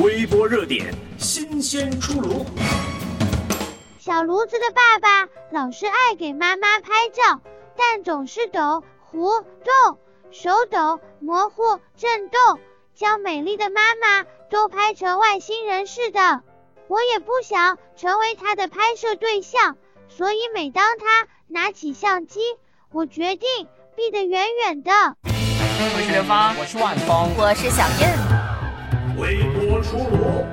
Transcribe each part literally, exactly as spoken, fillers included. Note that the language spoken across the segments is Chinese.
微波热点，新鲜出炉。 小炉子的爸爸老是爱给妈妈拍照，但总是抖、糊、动，手抖、模糊、震动，将美丽的妈妈都拍成外星人似的。我也不想成为他的拍摄对象，所以每当他拿起相机，我决定避得远远的。 我是刘芳， 我是万峰， 我是小燕。 微波出炉。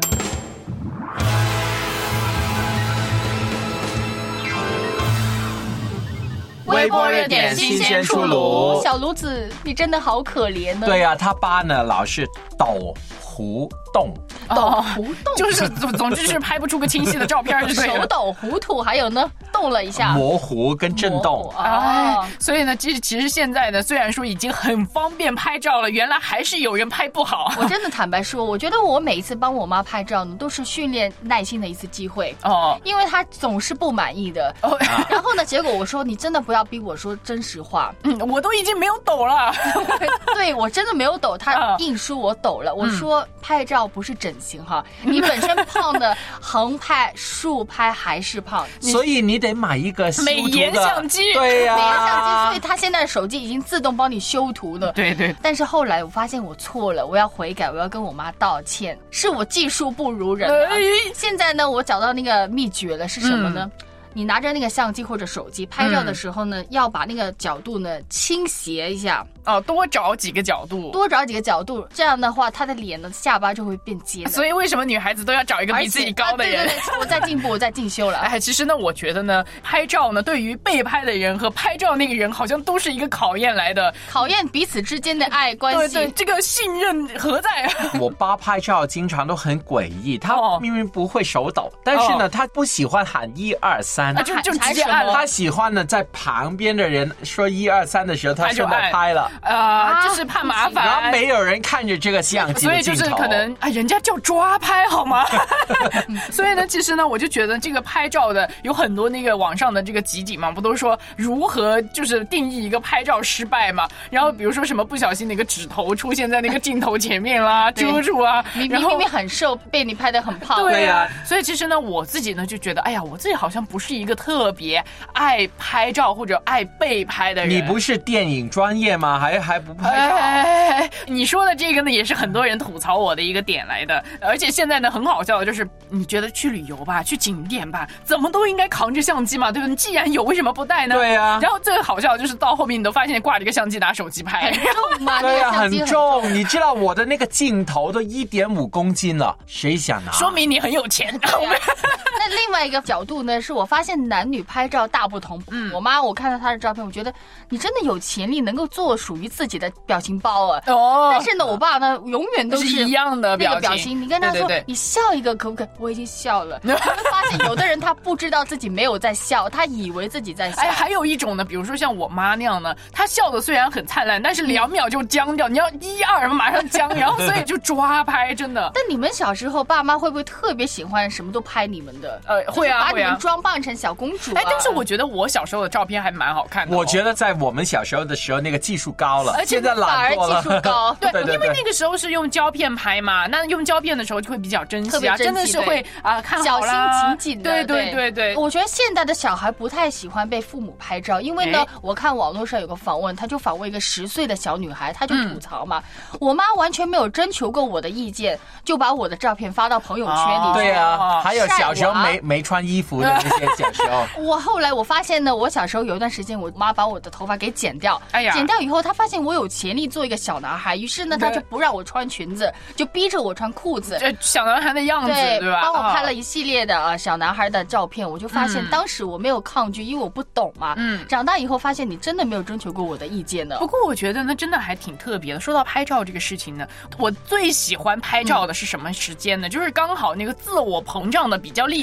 微波热点新鲜出炉。 小炉子，你真的好可怜呢。 对呀、啊，他爸呢老是抖、糊、动。 抖糊动， 就是总之是拍不出个清晰的照片就对了。 手抖糊涂，还有呢，动了一下， 模糊跟震动。 哎，所以呢，其实其实现在呢，虽然说已经很方便拍照了，原来还是有人拍不好。 我真的坦白说，我觉得我每一次帮我妈拍照呢，都是训练耐心的一次机会哦，因为她总是不满意的。哦，然后呢，结果我说你真的不要逼我说真实话。 嗯，我都已经没有抖了。 对，我真的没有抖，她硬说我抖了。我说拍照不是整形哈，你本身胖的，横拍、竖拍还是胖， 所以你得买一个美颜相机。 对呀、啊， 美颜相机，所以他现在的手机已经自动帮你修图了。 对对。 但是后来我发现我错了，我要悔改，我要跟我妈道歉，是我技术不如人、啊。现在呢，我找到那个秘诀了，是什么呢？嗯，你拿着那个相机或者手机拍照的时候呢，嗯、要把那个角度呢倾斜一下。 哦，多找几个角度， 多找几个角度，这样的话，她的脸的下巴就会变尖。 所以为什么女孩子都要找一个比自己高的人？ 啊、对对对，我在进步，我在进修了。 哎，其实呢，我觉得呢，拍照呢，对于被拍的人和拍照那个人，好像都是一个考验来的， 考验彼此之间的爱关系。 对对，这个信任何在？ 我爸拍照经常都很诡异，他明明不会手抖，哦、但是呢，他不喜欢喊一二三， 就就直接按了。 他喜欢呢，在旁边的人说一二三的时候，他顺便拍了。 啊。就是怕麻烦， 然后没有人看着这个相机的镜头， 所以就是可能啊，人家叫抓拍好吗？所以呢，其实呢，我就觉得这个拍照的有很多那个网上的这个集锦嘛，不都说如何就是定义一个拍照失败嘛？然后比如说什么不小心那个指头出现在那个镜头前面啦，遮住啊， 明明明明很瘦，被你拍得很胖。 对呀、啊，所以其实呢，我自己呢就觉得，哎呀，我自己好像不是一个特别爱拍照或者爱被拍的人。 你不是电影专业吗？还还不拍？ 哎，你说的这个呢，也是很多人吐槽我的一个点来的。而且现在呢，很好笑的就是，你觉得去旅游吧，去景点吧，怎么都应该扛着相机嘛，对不对？既然有，为什么不带呢？ 对呀、啊。 然后最好笑的就是到后面你都发现挂着个相机拿手机拍， 很重吗？ 对呀、 啊， 很重。你知道我的那个镜头都一点五公斤了，谁想拿？ 说明你很有钱。 那另外一个角度呢，是我发现男女拍照大不同。嗯，我妈我看到她的照片，我觉得你真的有潜力能够做属于自己的表情包啊。哦。但是呢，我爸呢，永远都是一样的表情。 那个表情，你跟他说，对对对，你笑一个可不可以？我已经笑了。你会发现，有的人他不知道自己没有在笑，他以为自己在笑。 哎，还有一种呢，比如说像我妈那样呢，她笑的虽然很灿烂，但是两秒就僵掉。你要一二马上僵，然后所以就抓拍，真的。 但你们小时候，爸妈会不会特别喜欢什么都拍你们的？ 呃，会啊， 把你们装扮成小公主、啊。 哎，但是我觉得我小时候的照片还蛮好看的、哦。 我觉得在我们小时候的时候，那个技术高了， 而且现在懒惰了。 技术高， 对，对对对，因为那个时候是用胶片拍嘛，那用胶片的时候就会比较珍惜啊，真的是会啊、呃、看好啦， 小心谨谨的。 对对对对， 我觉得现在的小孩不太喜欢被父母拍照，因为呢，我看网络上有个访问，他就访问一个十岁的小女孩，她就吐槽嘛，嗯、我妈完全没有征求过我的意见，就把我的照片发到朋友圈里。 哦、对啊，还有小时候没没穿衣服的那些小时候。 我后来我发现呢，我小时候有一段时间，我妈把我的头发给剪掉，哎呀，剪掉以后，她发现我有潜力做一个小男孩，于是呢，她就不让我穿裙子，就逼着我穿裤子， 这小男孩的样子， 对， 对吧？ 帮我拍了一系列的啊、呃、小男孩的照片，我就发现当时我没有抗拒，因为我不懂嘛。嗯，长大以后发现你真的没有征求过我的意见呢。 不过我觉得呢，真的还挺特别的。说到拍照这个事情呢，我最喜欢拍照的是什么时间呢？嗯、就是刚好那个自我膨胀的比较厉害。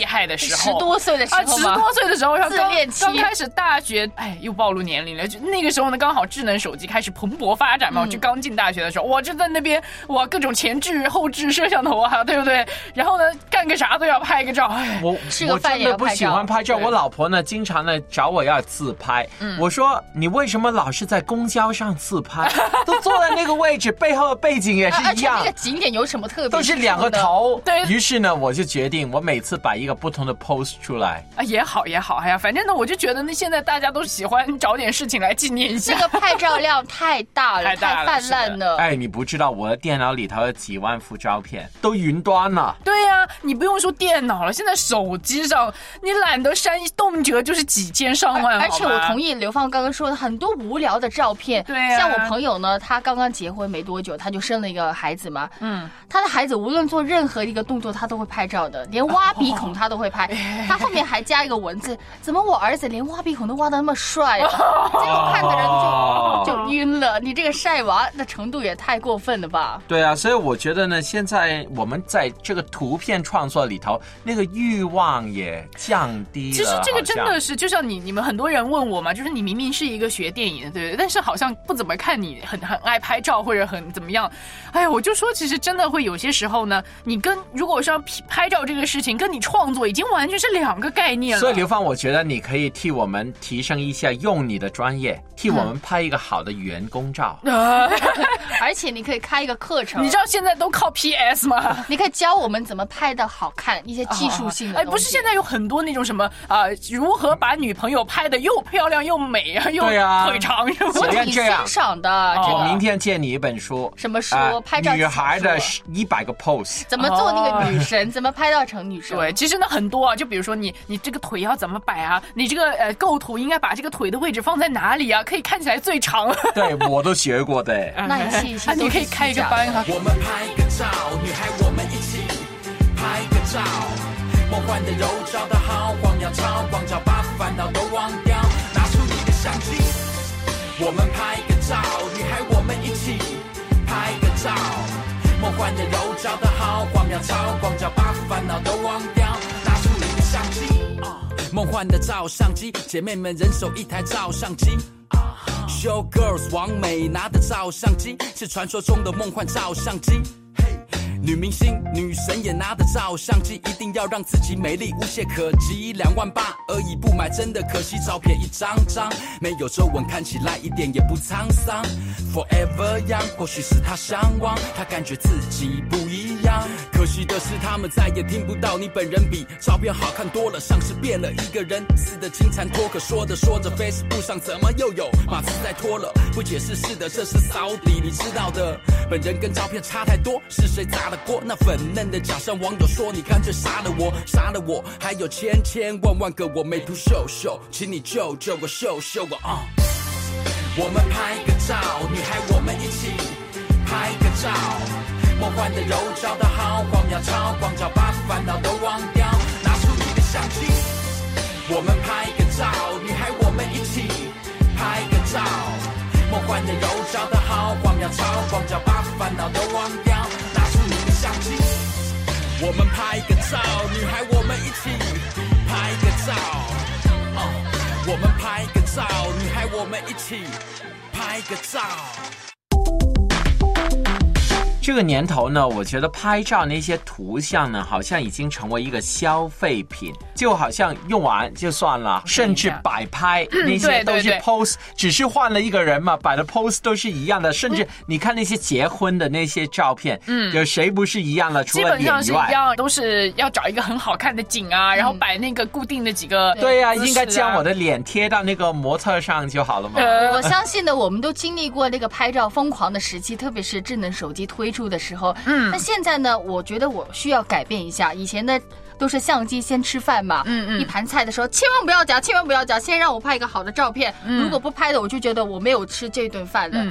害的时候， 十多岁的时候吗？ 啊，十多岁的时候， 自恋期刚开始大学，哎，又暴露年龄了。就那个时候呢，刚好智能手机开始蓬勃发展嘛，我、嗯、就刚进大学的时候，我就在那边哇，各种前置、后置摄像头啊，对不对？然后呢，干个啥都要拍个照。哎， 我吃个饭也要拍照。 我真的不喜欢拍照，我老婆呢，经常呢找我要自拍。嗯、我说你为什么老是在公交上自拍？都坐在那个位置，背后的背景也是一样。 而且那个景点有什么特别？ 都是两个头。 对。 于是呢，我就决定，我每次摆一个不同的 pose 出来。 啊，也好也好，哎呀，反正呢，我就觉得呢，现在大家都喜欢找点事情来纪念一下。 这个拍照量太大了， 太大了， 太泛滥了。 哎，你不知道我的电脑里头有几万幅照片，都云端了。 对呀、啊，你不用说电脑了，现在手机上你懒得删，动辄就是几千上万。 而且我同意刘芳刚刚说的，很多无聊的照片。 对呀、啊， 像我朋友呢，他刚刚结婚没多久，他就生了一个孩子嘛。嗯，他的孩子无论做任何一个动作，他都会拍照的，连挖鼻孔他都会拍。哦、他后面还加一个文字：怎么我儿子连挖鼻孔都挖得那么帅啊？这个看的人就就晕了。你这个晒娃的程度也太过分了吧？ 对啊，所以我觉得呢，现在我们在这个图片创作里头，那个欲望也降低了。 其实这个真的是，就像你你们很多人问我嘛，就是你明明是一个学电影的，对不对？但是好像不怎么看你很很爱拍照或者很怎么样。哎呀，我就说，其实真的会有些时候呢，你跟如果是要拍照这个事情，跟你创作已经完全是两个概念了。 所以刘芳，我觉得你可以替我们提升一下，用你的专业替我们拍一个好的员工照。 嗯、而且你可以开一个课程， 你知道现在都靠 P S 吗？ 你可以教我们怎么拍的好看，一些技术性的东西。 哎，不是现在有很多那种什么啊、呃，如何把女朋友拍的又漂亮又美啊，又腿长什么？ 我挺欣赏的。这个、 我明天借你一本书。 什么书？呃、拍照女孩的一百个 pose， 怎么做那个女神？哦、怎么拍到成女神？ 对，其实呢很多啊，就比如说你你这个腿要怎么摆啊？你这个呃构图应该把这个腿的位置放在哪里啊？可以看起来最长。 对，我都学过的。 那你谢谢， 你可以开一个班啊。 我们拍个照，女孩我们一起拍个照，梦幻的柔照的好，光耀超光照，把烦恼都忘掉，拿出你的相机。我们拍个照，女孩我们一起拍个照，梦幻的柔照的好，光耀超光照，把烦恼都忘掉，拿出你的相机。梦幻的照相机，姐妹们人手一台照相机。Show girls 王美拿的照相机是传说中的梦幻照相机。女明星、女神也拿的照相机，一定要让自己美丽无懈可击。两万八而已不买真的可惜，照片一张张没有皱纹，看起来一点也不沧桑。Forever young， 或许是她向往，她感觉自己不一样。可惜的是他们再也听不到你本人比照片好看多了，像是变了一个人似的金蝉脱壳。说着说着 Facebook 上怎么又有马刺在脱了？不解释是的，这是扫地，你知道的。本人跟照片差太多，是谁砸的锅？那粉嫩的假象，网友说你干脆杀了我，杀了我，还有千千万万个我美图秀秀，请你救救我，秀秀我啊！我们拍个照，女孩我们一起拍个照，梦幻的柔照的好，光耀超光照，把烦恼都忘掉，拿出你的相机。我们拍个照，女孩我们一起拍个照，梦幻的柔照的好，光耀超光照，把烦恼都忘掉，拿出你的相机。我们拍个照，女孩我们一起拍个照、uh, 我们拍个照，女孩我们一起拍个照。 这个年头呢，我觉得拍照那些图像呢，好像已经成为一个消费品，就好像用完就算了，甚至摆拍、嗯、那些都是 pose， 只是换了一个人嘛，摆的 pose 都是一样的，甚至你看那些结婚的那些照片，嗯，有谁不是一样的？除了脸以外， 基本上是一样，都是要找一个很好看的景啊，然后摆那个固定的几个、啊。 对呀、啊，应该将我的脸贴到那个模特上就好了嘛。 呃、我相信呢，我们都经历过那个拍照疯狂的时期，特别是智能手机推出的时候，嗯，那现在呢，我觉得我需要改变一下。以前的都是相机先吃饭嘛，嗯嗯，一盘菜的时候千万不要夹，千万不要夹，先让我拍一个好的照片，嗯、如果不拍的，我就觉得我没有吃这顿饭的。嗯，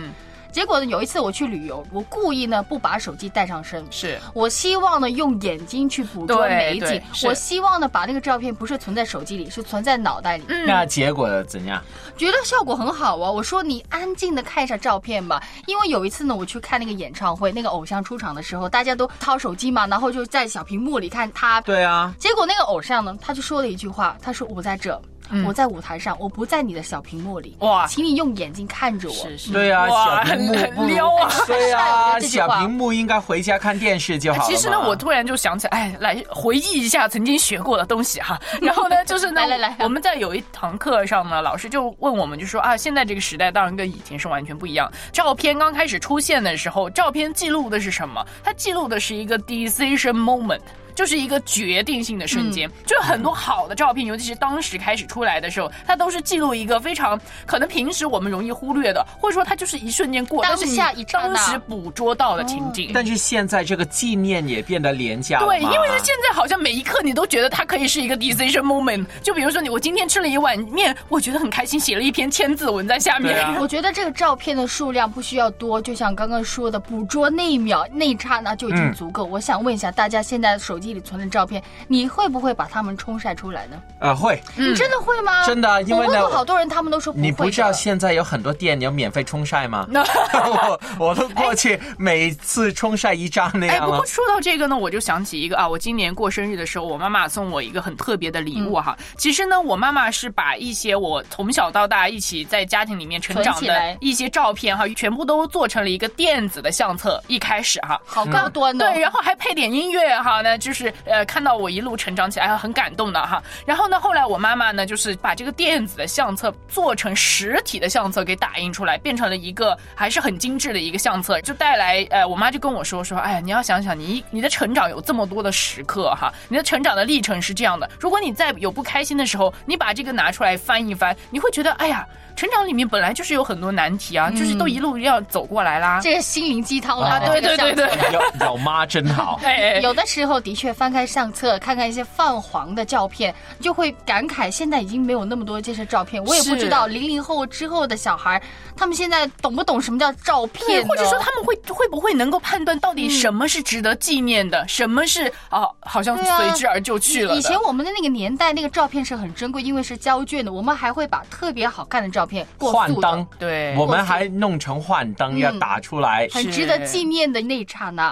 结果呢，有一次我去旅游，我故意呢不把手机带上身， 是我希望呢用眼睛去捕捉美景，我希望呢把那个照片不是存在手机里，是存在脑袋里。 嗯， 那结果怎样？ 觉得效果很好啊！我说你安静的看一下照片吧，因为有一次呢，我去看那个演唱会，那个偶像出场的时候，大家都掏手机嘛，然后就在小屏幕里看他。 对啊。 结果那个偶像呢，他就说了一句话，他说我在这。嗯、我在舞台上，我不在你的小屏幕里。哇，请你用眼睛看着我。 是是， 对啊，小屏幕很撩啊。 对啊，小屏幕应该回家看电视就好了。 其实呢，我突然就想起来，哎，来回忆一下曾经学过的东西哈。然后呢，就是呢， 来来来， 我们在有一堂课上呢，老师就问我们，就说啊，现在这个时代当然跟以前是完全不一样。照片刚开始出现的时候，照片记录的是什么？它记录的是一个 decision moment。就是一个决定性的瞬间，嗯、就是很多好的照片，尤其是当时开始出来的时候，它都是记录一个非常可能平时我们容易忽略的，或者说它就是一瞬间过， 当下一当时捕捉到的情景。 哦、但是现在这个纪念也变得廉价了。 对，因为现在好像每一刻你都觉得它可以是一个 decision moment。就比如说你，我今天吃了一碗面，我觉得很开心，写了一篇千字文在下面。 啊、 我觉得这个照片的数量不需要多，就像刚刚说的，捕捉那一秒那一刹那就已经足够。嗯、我想问一下大家，现在手机里存的照片。你会不会把它们冲晒出来呢？ 呃，会。 你真的会吗？ 真的，因为呢， 我问过好多人，他们都说不会的。 你不知道现在有很多店有免费冲晒吗？我我都过去每次冲晒一张那样了。 哎，不过说到这个呢，我就想起一个啊，我今年过生日的时候，我妈妈送我一个很特别的礼物哈。嗯、其实呢，我妈妈是把一些我从小到大一起在家庭里面成长的一些照片哈，全部都做成了一个电子的相册。一开始哈， 好高端的、哦嗯，对，然后还配点音乐哈呢，就是呃看到。我一路成长起来很感动的哈，然后呢，后来我妈妈呢，就是把这个电子的相册做成实体的相册给打印出来，变成了一个还是很精致的一个相册，就带来呃，我妈就跟我说说，哎呀，你要想想你你的成长有这么多的时刻哈，你的成长的历程是这样的，如果你在有不开心的时候，你把这个拿出来翻一翻，你会觉得哎呀。成长里面本来就是有很多难题啊，嗯、就是都一路要走过来啦。 这个心灵鸡汤啦， 对对对对， 有有妈真好。 哎，有的时候的确翻开相册，看看一些泛黄的照片，就会感慨现在已经没有那么多这些照片。我也不知道零零后之后的小孩，他们现在懂不懂什么叫照片， 或者说他们会会不会能够判断到底什么是值得纪念的，嗯、什么是啊好像随之而就去了的。 以前我们的那个年代，那个照片是很珍贵，因为是胶卷的，我们还会把特别好看的照片。 幻灯， 对， 我们还弄成幻灯、嗯、要打出来， 很值得纪念的那一刹那。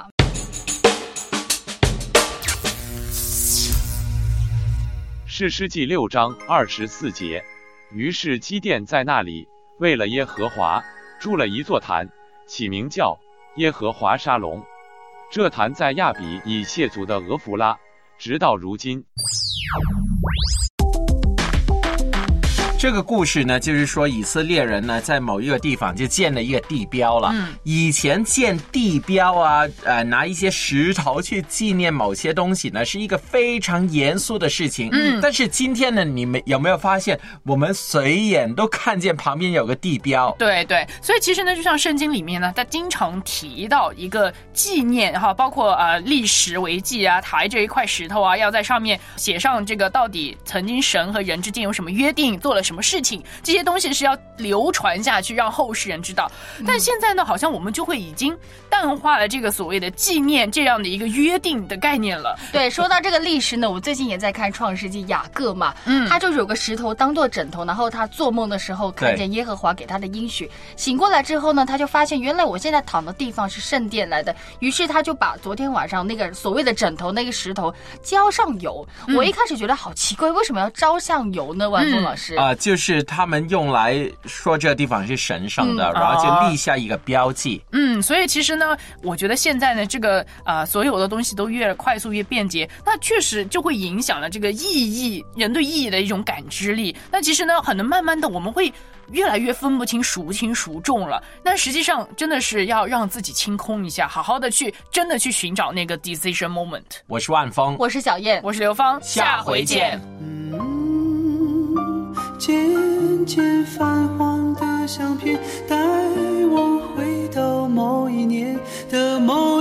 士师记六章二十四节，于是基甸在那里为了耶和华筑了一座坛，起名叫耶和华沙龙。这坛在亚比以谢族的俄弗拉，直到如今。 这个故事呢，就是说以色列人呢，在某一个地方就建了一个地标了。嗯，以前建地标啊，呃，拿一些石头去纪念某些东西呢，是一个非常严肃的事情。嗯，但是今天呢，你们有没有发现，我们随眼都看见旁边有个地标？ 对对，所以其实呢，就像圣经里面呢，它经常提到一个纪念哈，包括呃历史为记啊，抬着一块石头啊，要在上面写上这个到底曾经神和人之间有什么约定，做了什么事情，这些东西是要流传下去，让后世人知道。但现在呢，好像我们就会已经淡化了这个所谓的纪念这样的一个约定的概念了。 对，说到这个历史呢，我最近也在看《创世纪》，雅各嘛，嗯，他就有个石头当做枕头，然后他做梦的时候看见耶和华给他的应许，醒过来之后呢，他就发现原来我现在躺的地方是圣殿来的，于是他就把昨天晚上那个所谓的枕头那个石头浇上油。嗯、我一开始觉得好奇怪，为什么要浇上油呢？万峰老师啊、嗯呃，就是他们用来说这个地方是神圣的，嗯、然后就立下一个标记。 嗯，所以其实呢，我觉得现在呢，这个啊、呃，所有的东西都越快速越便捷，那确实就会影响了这个意义，人对意义的一种感知力。那其实呢，可能慢慢的我们会越来越分不清孰轻孰重了。那实际上真的是要让自己清空一下，好好的去真的去寻找那个 decision moment。 我是万峰， 我是小燕， 我是刘芳， 下回见。 渐渐泛黄的相片带我回到某一年的某